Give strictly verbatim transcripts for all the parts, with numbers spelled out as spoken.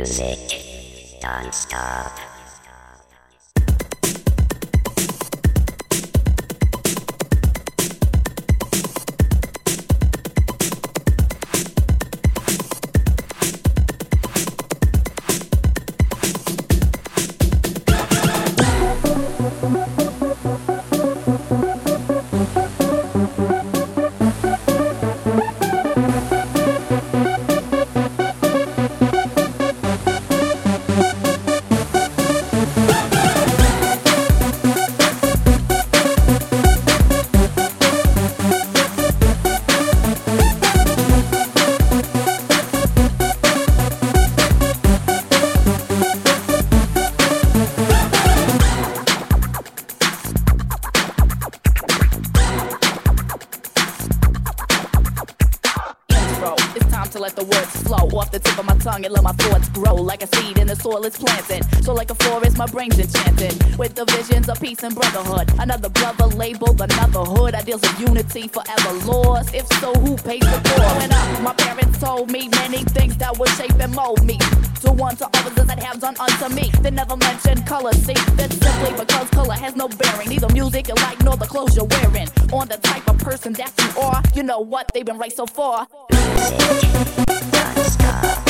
Music don't stop. And let my thoughts grow like a seed in the soil it's planted. So like a forest, my brain's enchanted with the visions of peace and brotherhood. Another brother labeled another hood. Ideals of unity forever lost. If so, who pays the bill? Growing up, my parents told me many things that would shape and mold me to one to others as that have done unto me. They never mentioned color. See, that's simply because color has no bearing. Neither music you like nor the clothes you're wearing. On the type of person that you are, you know what? They've been right so far. Music don't stop.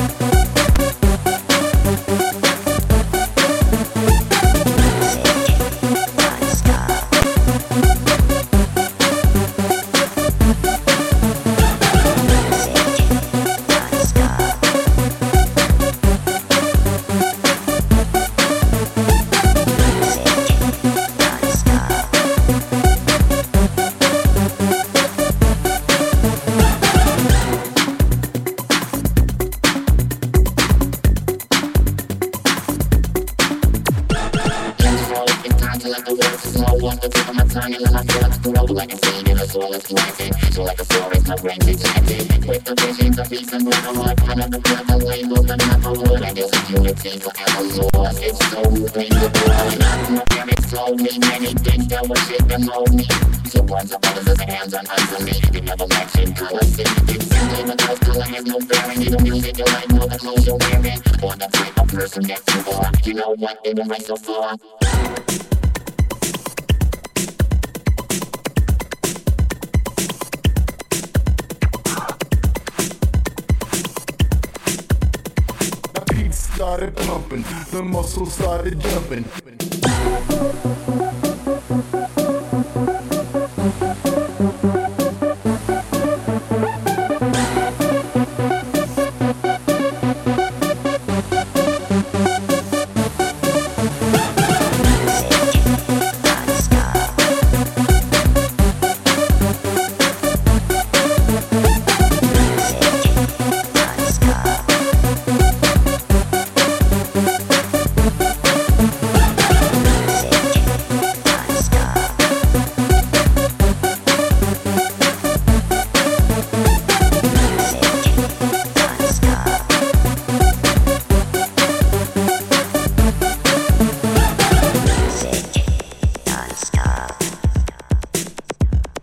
So like a forest, my brain's enchanted with the visions of peace and brotherhood. Another brother labeled another hood. Ideals of unity forever lost. If so, who pays the bill? Growing up, my parents told me many things that would shape and mold me to ones of others as a hands-on unto me. They never mentioned color. See, it's simply because color has no bearing. Neither music you like nor the clothes you're wearing. Or the type of person that you are. You know what? They've been right so far. Started pumping, the muscles started jumping.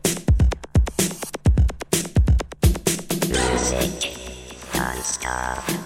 Music non-stop.